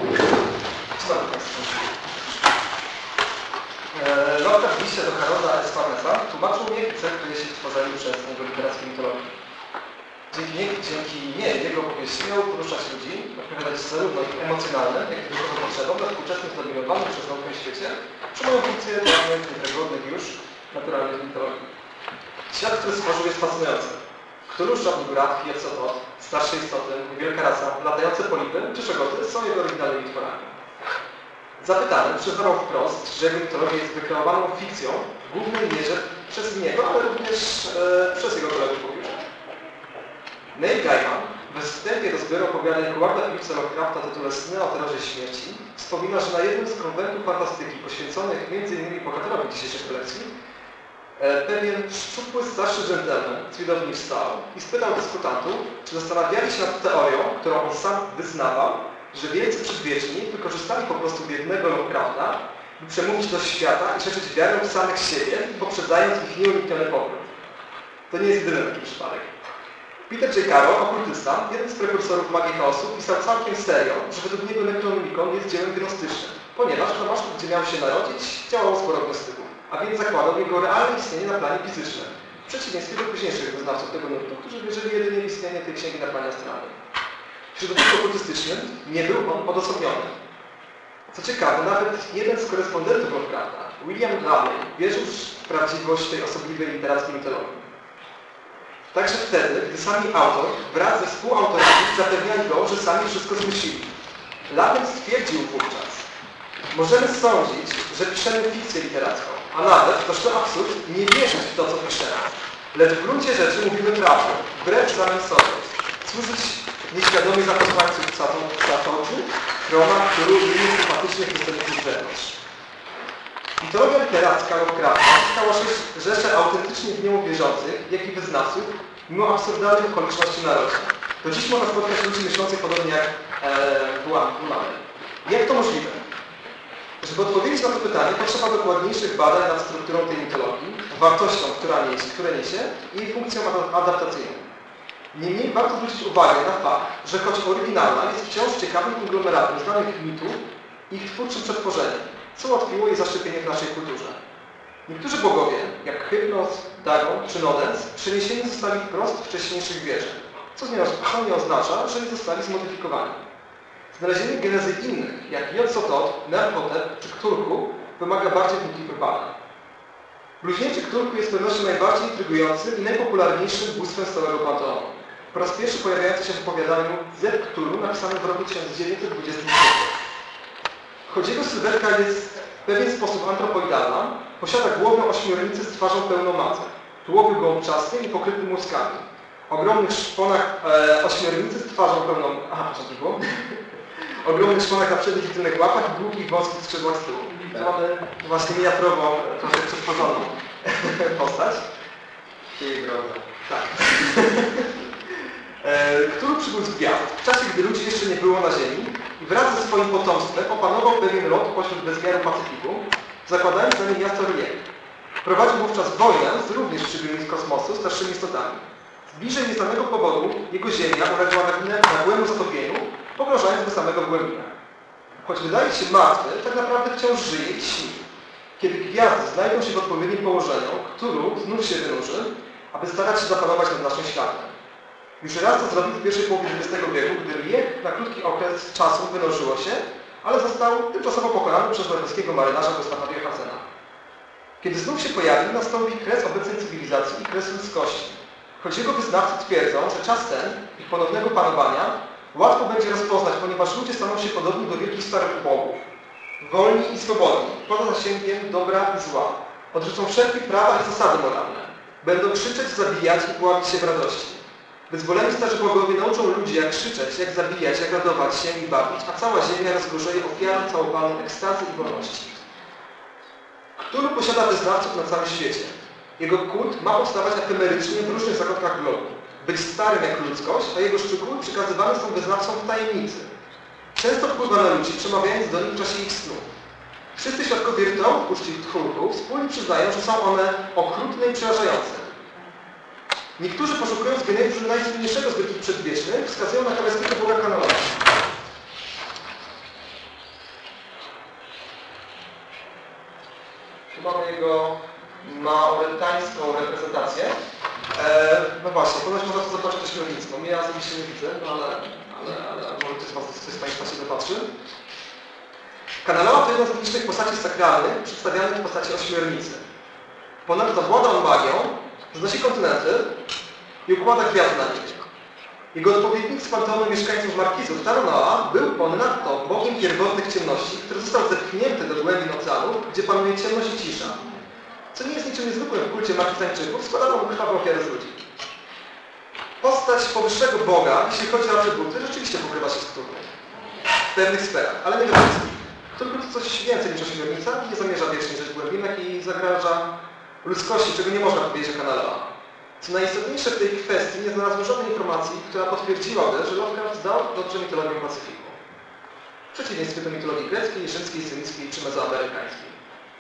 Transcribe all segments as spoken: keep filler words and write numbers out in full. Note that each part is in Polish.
Lovecraft w liście do Harolda S. Farnesa tłumaczył wielkie cechy, które się stworzeni przez jego literackie mitologii. Dzięki, nie, dzięki niej jego opowieści miał poruszać ludzi, odpowiadać zarówno ich emocjonalnym, jak i duchowym potrzebom na współczesnym zdominowanym przez naukę świecie, przyjmują funkcję dawnych, nieprzegodnych już naturalnych mitologii. Świat, który stworzył, jest fascynujący. Cthulhu, Szab-Niggurath, Yog-Sothoth, starsze istoty, wielka rasa, latające polipy czy szegoty są jego oryginalnymi tworami. Zapytany przyznawał wprost, że jego mitologia jest wykreowaną fikcją w głównej mierze przez niego, ale również e, przez jego kolegów po biurze. Neil Gaiman we wstępie do zbioru opowiadań Howarda Phillipsa Lovecrafta o tytule Sny o terrorze śmierci wspomina, że na jednym z konwentów fantastyki poświęconych między innymi bohaterowi dzisiejszej kolekcji e, pewien szczupły starszy dżentelmen z widowni wstał i spytał dyskutantów, czy zastanawiali się nad teorią, którą on sam wyznawał, że wielcy przedwieczni wykorzystali po prostu biednego Lovecrafta, by przemówić do świata i szerzyć wiarę w samych siebie, poprzedzając ich nieunikniony powrót. To nie jest jedyny taki przypadek. Peter J. Carroll, okultysta, jeden z prekursorów magii chaosu, pisał całkiem serio, że według niego Necronomicon jest dziełem gnostycznym, ponieważ na masztu, gdzie miał się narodzić, działało sporo gnostyków, a więc zakładał jego realne istnienie na planie fizycznym, w przeciwieństwie do późniejszych wyznawców tego nurtu, którzy wierzyli jedynie w istnienie tej księgi na planie astralnym. W środowisku okultystycznym nie był on odosobniony. Co ciekawe, nawet jeden z korespondentów Lovecrafta, William Raleigh, wierzył w prawdziwość tej osobliwej literackiej mitologii. Także wtedy, gdy sami autor wraz ze współautorami zapewniali go, że sami wszystko zmyślili. Latem stwierdził wówczas: możemy sądzić, że piszemy fikcję literacką, a nawet, toż to absurd, nie wierzyć w to, co piszemy. Lecz w gruncie rzeczy mówimy prawdę, wbrew samym sobie. Służyć nieświadomie zaposłańców Czatoczy, Chroma, który innych sympatycznych występów z wewnątrz. Mitologia literacka Lovecrafta stała rzesze autentycznie w nią wierzących, jak i wyznawców, mimo absurdalnych okoliczności narodzin. Do dziś można spotkać ludzi myślących podobnie jak Bułamy. Jak to możliwe? Żeby odpowiedzieć na to pytanie, potrzeba dokładniejszych badań nad strukturą tej mitologii, wartością, która niesie, które niesie i jej funkcją adaptacyjną. Niemniej warto zwrócić uwagę na fakt, że choć oryginalna jest wciąż ciekawym konglomeratem znanych mitów i ich twórczym przetworzeniem, co ułatwiło jej zaszczepienie w naszej kulturze. Niektórzy bogowie, jak Hypnos, Dagon czy Nodens, przeniesieni zostali wprost wcześniejszych wierzeń, co nie oznacza, że nie zostali zmodyfikowani. Znalezienie genezy innych, jak Yog-Sothoth, Nerhotep czy Cthulhu, wymaga bardziej wnikliwych badań. Bluźnięcie Cthulhu jest z pewnością najbardziej intrygującym i najpopularniejszym bóstwem z całego panteonu. Po raz pierwszy pojawiający się w opowiadaniu Zet Cthulhu napisanym w roku tysiąc dziewięćset dwudziestym trzecim. Choć jego sylwetka jest w pewien sposób antropoidalna, posiada głowę ośmiornicy z twarzą pełną macek, tułowiem gołąbczastym i pokrytym łuskami, ogromnych szponach e, ośmiornicy z twarzą pełną... Aha, proszę, było? ogromnych szponach na przednich i tylnych łapach i długich, wąskich skrzydłach z tyłu. Tu mamy właśnie miniaturową, trochę przetworzoną postać. Jej droga. Tak. Który przybył z gwiazd w czasie, gdy ludzi jeszcze nie było na Ziemi i wraz ze swoim potomstwem opanował pewien ląd pośród bezmiaru Pacyfiku, zakładając na nim miasto Riek. Prowadził wówczas wojnę z również przybyłymi z kosmosu starszymi istotami. Z bliżej nieznanego powodu jego Ziemia uległa nagłemu zatopieniu, pogrążając do samego głębina. Choć wydaje się martwy, tak naprawdę wciąż żyje i śni. Kiedy gwiazdy znajdą się w odpowiednim położeniu, Cthulhu znów się wynurzy, aby starać się zapanować nad naszym światem. Już raz to zrobił w pierwszej połowie dwudziestego wieku, gdy Riek na krótki okres czasu wynurzyło się, ale został tymczasowo pokonany przez norweskiego marynarza Gustafa Johansena. Kiedy znów się pojawi, nastąpi kres obecnej cywilizacji i kres ludzkości. Choć jego wyznawcy twierdzą, że czas ten, ich ponownego panowania, łatwo będzie rozpoznać, ponieważ ludzie staną się podobni do wielkich starych bogów. Wolni i swobodni, poza zasięgiem dobra i zła. Odrzucą wszelkie prawa i zasady moralne. Będą krzyczeć, zabijać i pławić się w radości. Wyzwoleni starzy bogowie nauczą ludzi, jak krzyczeć, jak zabijać, jak radować się i bawić, a cała ziemia rozgorzeje ofiarą całowaną ekstazy i wolności. Cthulhu posiada wyznawców na całym świecie. Jego kult ma powstawać efemerycznie w różnych zakątkach globu. Być starym jak ludzkość, a jego szczegóły przekazywane są wyznawcom w tajemnicy. Często wpływa na ludzi, przemawiając do nich w czasie ich snu. Wszyscy świadkowie rytuałów uczci Cthulhu wspólnie przyznają, że są one okrutne i przerażające. Niektórzy, poszukując genezy najsłynniejszego z wielkich przedwiecznych, wskazują na królewskiego boga Kanoa. Tu mamy jego mauretańską reprezentację. E, no właśnie, ponoć można to zobaczyć ośmiornicą. Ja osobiście nie widzę, no ale, ale, ale może ktoś z Was, ktoś z Państwa się dopatrzy. Kanaloa to jedna z licznych postaci sakralnych przedstawianych w postaci ośmiornicy. Ponadto włada on magią, znosi kontynenty i układa gwiazdy na nich. Jego odpowiednik z panteonu mieszkańców Markizów, Tarnoa, był ponadto bogiem pierwotnych ciemności, który został zepchnięty do głębin oceanu, gdzie panuje ciemność i cisza. Co nie jest niczym niezwykłym w kulcie Markizańczyków, składano mu krwawe ofiary z ludzi. Postać powyższego Boga, jeśli chodzi o atrybuty, rzeczywiście pokrywa się z Cthulhu. W pewnych sferach, ale nie we wszystkich. Cthulhu to coś więcej niż ośmiornica, nie zamierza wiecznie żyć głębinek i zagraża ludzkości, czego nie można powiedzieć o Kanaloa. Co najistotniejsze w tej kwestii, nie znalazłem żadnej informacji, która potwierdziłaby, że Lovecraft znał dobrze mitologię Pacyfiku. W przeciwieństwie do mitologii greckiej, rzymskiej, syryjskiej czy mezoamerykańskiej.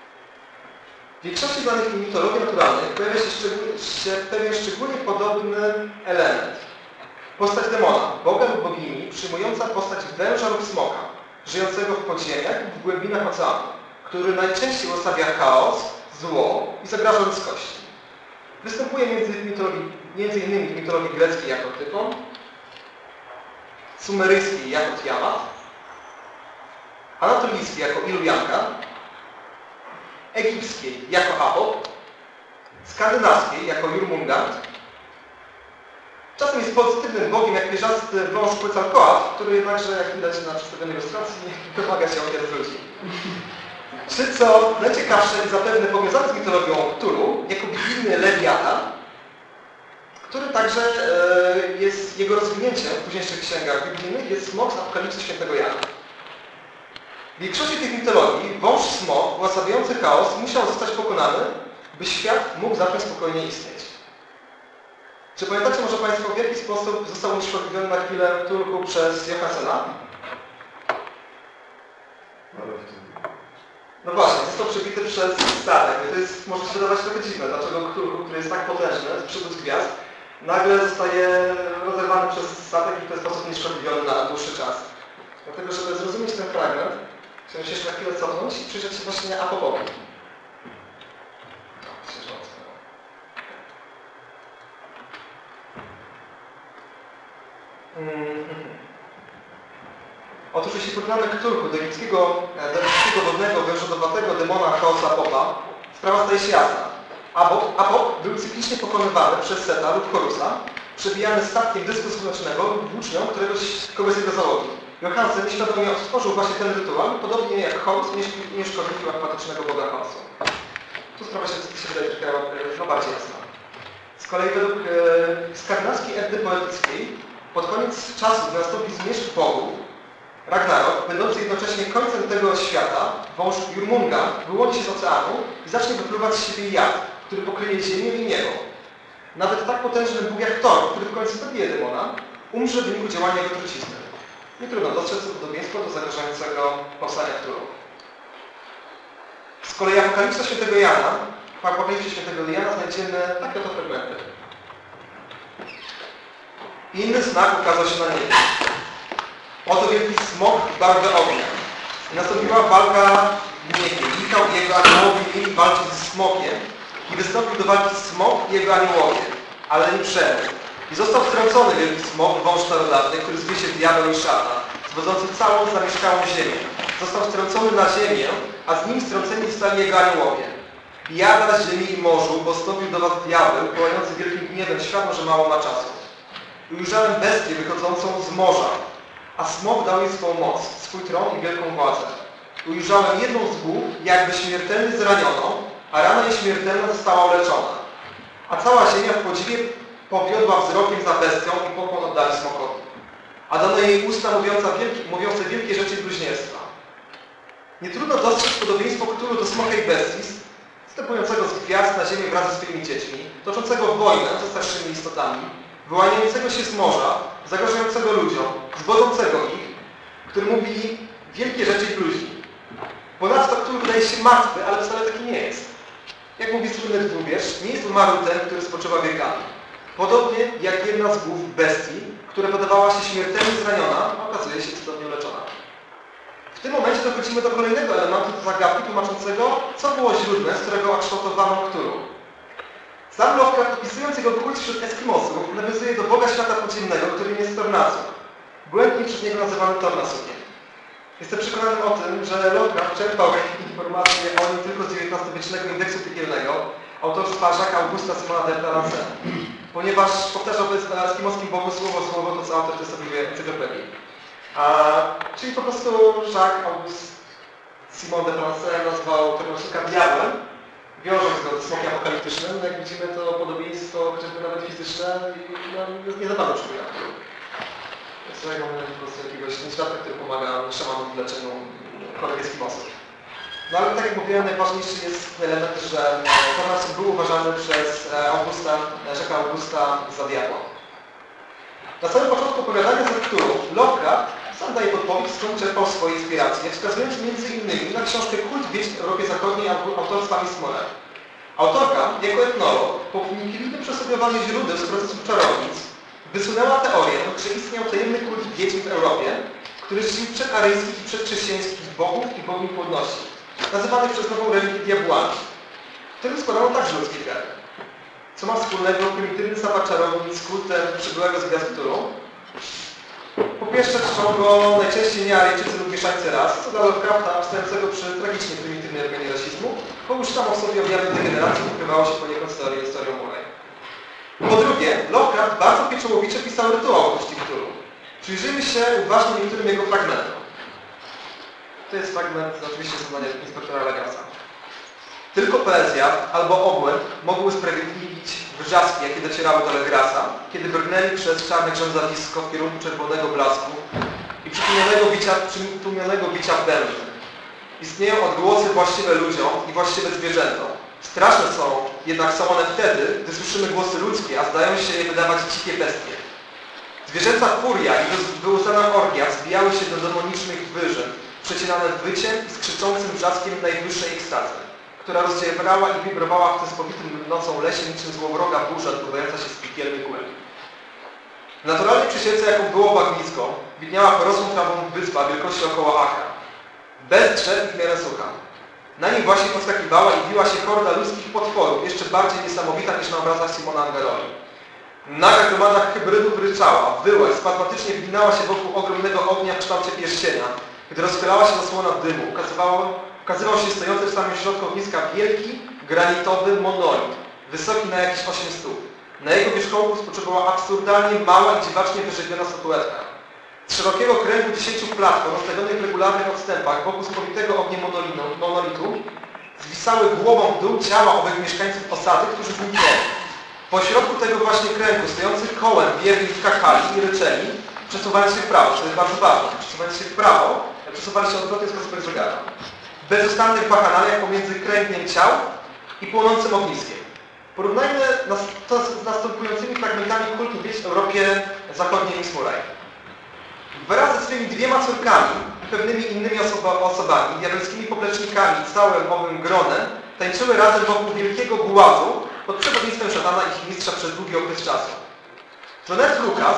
W większości znanych mitologii naturalnych pojawia się, się pewien szczególnie podobny element. Postać demona, boga lub bogini, przyjmująca postać węża lub smoka, żyjącego w podziemiach lub w głębinach oceanu, który najczęściej uosabia chaos, zło i zagraża ludzkości. Występuje między, mitologii, między innymi w mitologii greckiej jako Tyfon, sumeryjskiej jako Tiamat, anatolijskiej jako Ilujanka, egipskiej jako Apop, skandynawskiej jako Jurmungand. Czasem jest pozytywnym bogiem jak pierzasty wąż Quetzalcoatl, który jednakże, jak widać na przedstawionej ilustracji, domaga się ofiar z ludzi. Czy co najciekawsze i zapewne powiązane z mitologią Cthulhu, jako biblijny Lewiatan, który także e, jest, jego rozwinięciem w późniejszych księgach biblijnych jest smok z Apokalipsy Świętego Jana. W większości tych mitologii wąż smok, uosabiający chaos, musiał zostać pokonany, by świat mógł zacząć spokojnie istnieć. Czy pamiętacie może Państwo, w jaki sposób został uszczególniony na chwilę Cthulhu przez Johansena? No właśnie, został przebity przez statek. To jest, może się wydawać trochę dziwne, dlaczego Cthulhu, który jest tak potężny, z przodu z gwiazd, nagle zostaje rozerwany przez statek i w ten sposób nieszkodliwiony na dłuższy czas. Dlatego, żeby zrozumieć ten fragment, chciałem się jeszcze na chwilę cofnąć i przyjrzeć się właśnie Apopowi. Mm-hmm. Otóż jeśli porównamy Cthulhu do egipskiego, do egipskiego wodnego, wężodowatego demona chaosa Apopa, sprawa staje się jasna. Apop, Apop był cyklicznie pokonywany przez Seta lub Horusa, przebijany statkiem dysku słonecznego lub włócznią któregoś, kogoś z jego załogi. Johansen nieświadomie odtworzył właśnie ten rytuał, podobnie jak Horus nie szkodził akmatycznego boga chaosu. Tu sprawa się, się wydaje trochę no, bardziej jasna. Z kolei według e, skandynawskiej Eddy poetyckiej pod koniec czasów nastąpi zmierzch bogów, Ragnarok, będący jednocześnie końcem tego świata, wąż Jurmungand wyłoni się z oceanu i zacznie wypluwać z siebie jad, który pokryje ziemię i niebo. Nawet tak potężny bóg jak Thor, który w końcu zabije demona, umrze w wyniku działania jego trucizny. Nie trudno dostrzec podobieństwo do zagrażającego powstania Cthulhu. Z kolei Apokalipsa Świętego Jana, w Apokalipsie Świętego Jana znajdziemy takie oto fragmenty. Inny znak ukazał się na niebie. Oto wielki smok w barwę ognia. I nastąpiła walka w niebie. Michał i jego aniołowie mieli walczyć z smokiem i wystąpił do walki smok i jego aniołowie, ale nie przeżył. I został wtrącony wielki smok, wąż starodawny, który zwie się diabeł i szatan, zwodzący całą zamieszkałą ziemię. Został wtrącony na ziemię, a z nim strąceni zostali jego aniołowie. Jada z ziemi i morzu postąpił do was diabeł, płający wielkim gniewem, światło, że mało ma czasu. I ujrzałem bestię wychodzącą z morza, a smok dał jej swą moc, swój tron i wielką władzę. I ujrzałem jedną z głów, jakby śmiertelnie zranioną, a rana jej śmiertelna została uleczona. A cała ziemia w podziwie powiodła wzrokiem za bestią i pokłon oddali smokowi. A dano jej usta mówiąca wielki, mówiące wielkie rzeczy i bluźnierstwa. Nie trudno dostrzec podobieństwo Cthulhu do smoka i bestii, wstępującego z gwiazd na ziemię wraz ze swoimi dziećmi, toczącego wojnę ze starszymi istotami, wyłaniającego się z morza, zagrażającego ludziom, zwodzącego ich, który mówi wielkie rzeczy i bluźni. Ponadto Cthulhu wydaje się martwy, ale wcale taki nie jest. Jak mówi słynny dwuwiersz, nie jest umarły ten, który spoczywa wiekami. Podobnie jak jedna z głów bestii, która podawała się śmiertelnie zraniona, okazuje się cudownie uleczona. W tym momencie dochodzimy do kolejnego elementu zagadki tłumaczącego, co było źródłem, z którego kształtowano Cthulhu. Sam Lovecraft, opisując jego kult wśród Eskimosów, nawiązuje do Boga świata podziemnego, którym jest Tornasuk. Błędnie przez niego nazywany Tornasukiem. Jestem przekonany o tym, że Lovecraft czerpał informacje o nim tylko z dziewiętnastowiecznego indeksu piekielnego autorstwa Jacques'a Augusta Simona de Clarence, ponieważ powtarzał w eskimoskim bogu słowo słowo to, co autor testobliwie encyklopedii. A, czyli po prostu Jacques Auguste Simon de Clarence nazwał Tornasuka diabłem, wiążąc go ze smokiem apokaliptycznym. Jak widzimy, to podobieństwo, chociażby nawet fizyczne, no, nie za bardzo przypomina. Tutaj mamy po prostu jakiegoś niedźwiadka, który pomaga szamanom w leczeniu chorych eskimosów. No ale tak jak mówiłem, najważniejszy jest element, że Tornasuk był uważany przez Augusta, Jacques'a Augusta za diabła. Na samym początku opowiadania za Cthulhu Lovecraft sam daje podpowiedź, skąd czerpał swoje inspiracje, wskazując między innymi na książkę Kult Wieść w Europie Zachodniej autorstwa Miss Moller. Autorka, jako etnolog, po wnikliwym przesłuchiwaniu źródeł z procesów czarownic, wysunęła teorię, że istniał tajemny kult wiedźm w Europie, który czcił przedaryjskich i przedchrześcijańskich bogów i bogiń płodności, nazywanych przez nową religię diabłami, którym składano także ludzkie krew. Co ma wspólnego prymitywny zapach czarownic z kultem przybyłego z gwiazd Cthulhu? Po pierwsze czczą go najczęściej nie Aryjczycy lub mieszańcy ras, co dla Lovecrafta, stojącego przy tragicznie prymitywnej organie rasizmu, bo już samo w sobie objawy degeneracji pokrywało się poniekąd z teorią historią Murray. Po drugie, Lovecraft bardzo pieczołowicie pisał rytuał o kości Cthulhu. Przyjrzyjmy się uważnie niektórym jego fragmentom. To jest fragment oczywiście z zadania inspektora Legasa. Tylko poezja albo obłęd mogły usprawiedliwić wrzaski, jakie docierały do Legrasa, kiedy brnęli przez czarne grzązawisko w kierunku czerwonego blasku i przytłumionego bicia, przytłumionego bicia w bębny. Istnieją odgłosy właściwe ludziom i właściwe zwierzętom. Straszne są, jednak są one wtedy, gdy słyszymy głosy ludzkie, a zdają się je wydawać dzikie bestie. Zwierzęca furia i wyłzana orgia zbijały się do demonicznych wyżyn, przecinane wyciem i skrzyczącym wrzaskiem najwyższej ekstazy, która rozdzierała i wibrowała w tym spowitym nocą lesie niczym złowroga burza odpływająca się z piekielnych głębi. W naturalnej przysiędze, jaką było bagnisko, widniała porosłą trawą wyspa wielkości około akra. Bez drzew i w miarę sucha. Na niej właśnie podskakiwała i biła się horda ludzkich potworów, jeszcze bardziej niesamowita niż na obrazach Simona Angeroli. Naga gromada hybrydów ryczała, wyła i spazmatycznie wginała się wokół ogromnego ognia w kształcie pierścienia. Gdy rozchylała się zasłona dymu, ukazywał się stojący w samym środku ogniska wielki, granitowy monolit, wysoki na jakieś osiem stóp. Na jego wierzchołku spoczywała absurdalnie mała i dziwacznie wyrzeźbiona statuetka. Z szerokiego kręgu dziesięciu platform rozstawionych w regularnych odstępach wokół spowitego ogniem monolitu zwisały głową w dół ciała owych mieszkańców osady, którzy zniknęli. Po środku tego właśnie kręgu, stojących kołem, wierni skakali i ryczeli, przesuwali się w prawo, co jest bardzo ważne. Przesuwali się w prawo, przesuwali się odwrotnie w sposób jak zegara. W bezustannych bakanaliach pomiędzy kręgiem ciał i płonącym ogniskiem. Porównajmy to z następującymi fragmentami kultu wieść w Europie Zachodniej Miss Murray. Wraz ze swymi dwiema córkami i pewnymi innymi osoba, osobami, diabelskimi poplecznikami i całym owym gronem, tańczyły razem wokół wielkiego głazu pod przewodnictwem szatana i ich mistrza przez długi okres czasu. Jeanette Lucas...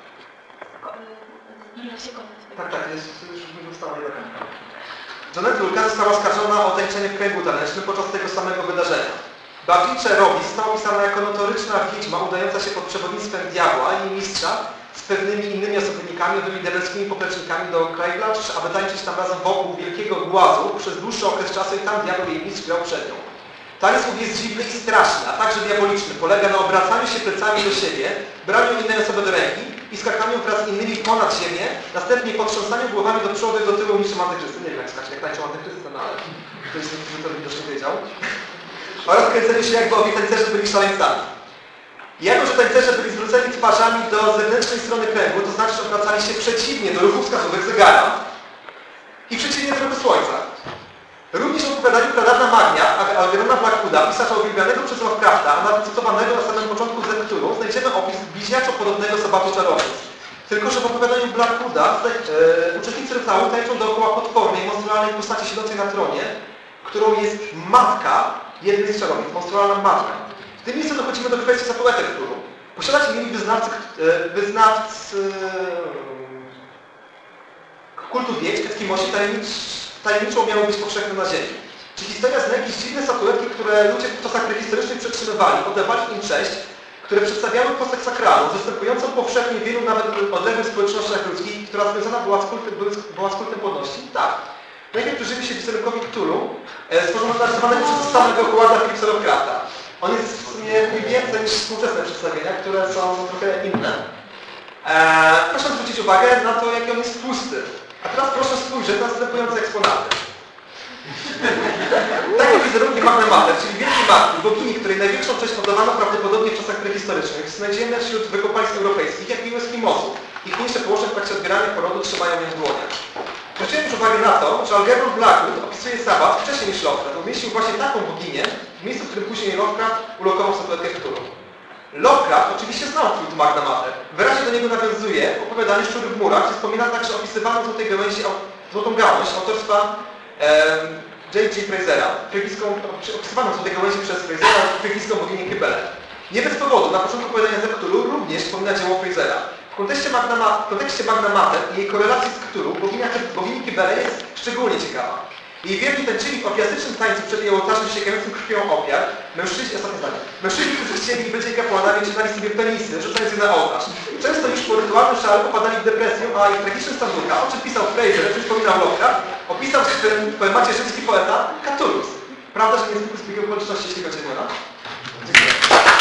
Tak, tak, jest, już mi została jedna. Jeanette Lucas została oskarżona o tańczenie w kręgu tanecznym podczas tego samego wydarzenia. Beatrice Robbie została opisana jako notoryczna wiedźma udająca się pod przewodnictwem diabła i mistrza z pewnymi innymi osobnikami, owymi diabelskimi poplecznikami do Craiglanch, aby tańczyć tam razem wokół wielkiego głazu przez dłuższy okres czasu i tam diabeł jej mistrz grał przed nią. Taniec jest dziwny i straszny, a także diaboliczny. Polega na obracaniu się plecami do siebie, braniu innej osoby do ręki i skakaniu wraz z innymi ponad ziemię, następnie potrząsaniu głowami do przodu i do tyłu niczym antychrysty. Nie wiem jak skać, jak tańczą antychrysty, no ale ktoś z nich to widocznie wiedział. Oraz kręceniu się jakby owi tańcerze byli szaleńcami. Jako że tańcerze byli zwróceni twarzami do zewnętrznej strony kręgu, to znaczy, że obracali się przeciwnie do ruchów wskazówek zegara i przeciwnie do ruchu słońca. Również w opowiadaniu Pradawna Magnia Algerona Blackwooda, pisarza uwielbianego przez Lovecrafta, a nawet cytowanego na samym początku z Cthulhu, znajdziemy opis bliźniaczo podobnego sabatu czarownic. Tylko że w opowiadaniu Blackwooda e, uczestnicy rytuału tańczą dookoła potwornej, monstrualnej postaci siedzącej na tronie, którą jest matka jednej z czarownic, monstrualna matka. W tym miejscu dochodzimy do kwestii statuetek Cthulhu. Posiadać mieli wyznawcy, e, wyznawcy kultu wieś, Eskimosi tajemnicz, tajemniczo miały być powszechne na ziemi. Czyli historia zna jakieś dziwne statuetki, które ludzie w czasach prehistorycznych przetrzymywali, oddawali im cześć, które przedstawiały postać sakralną, zastępującą powszechnie w wielu nawet odległych społecznościach ludzkich, która związana była z kultem, była z kultem płodności. Tak. Najpierw przyjrzyjmy się wizerunkowi Cthulhu, e, stworzonego narysowanego przez samego Howarda Phillipsa Lovecrafta. On jest w sumie mniej więcej niż współczesne przedstawienia, które są trochę inne. Eee, proszę zwrócić uwagę na to, jaki on jest tłusty. A teraz proszę spojrzeć na następujące eksponaty. Takie wizerunki Magna Mater, czyli Wielkiej Matki, bogini, której największą cześć oddawano prawdopodobnie w czasach prehistorycznych, znajdziemy wśród wykopalisk europejskich, jak i u Eskimosów. Ich mniejsze położne w trakcie odbierania porodu trzymają ją w dłoniach. Zwróciłem już uwagę na to, że Algernon Blackwood opisuje Sabbath wcześniej niż Lovecraft. Umieścił właśnie taką boginię w miejscu, w którym później Lovecraft ulokował statuetkę Cthulhu. Lovecraft oczywiście znał kult Magna Mater. Wyraźnie do niego nawiązuje opowiadanie Szczury w murach, gdzie wspomina także opisywaną złotej gałęzi, złotą gałąź autorstwa J G Frasera, opisywaną złotej gałęzi przez Frasera, frygijską boginię Kybele. Nie bez powodu, na początku opowiadania z Cthulhu również wspomina dzieło Frasera. W kontekście Magna, w kontekście Magna Mater i jej korelacji z Cthulhu boginia, bogini Kybele jest szczególnie ciekawa. Jej wierni tańczyli w opiastycznym tańcu przed jej ołtarzem ściekającym krwią ofiar. Mężczyźni, ostatnie zdanie. Mężczyźni, którzy chcieli być jej kapłanami, czytali sobie penisy, rzucając je na ołtarz. Często już po rytualnym szale popadali w depresję, a ich tragiczny stan ducha, o czym pisał Fraser, o czym wspominał Lovecraft, opisał w poemacie rzymski poeta Catullus. Prawda, że niezwykły zbieg okoliczności, jeśli chodzi o imiona? Dziękuję.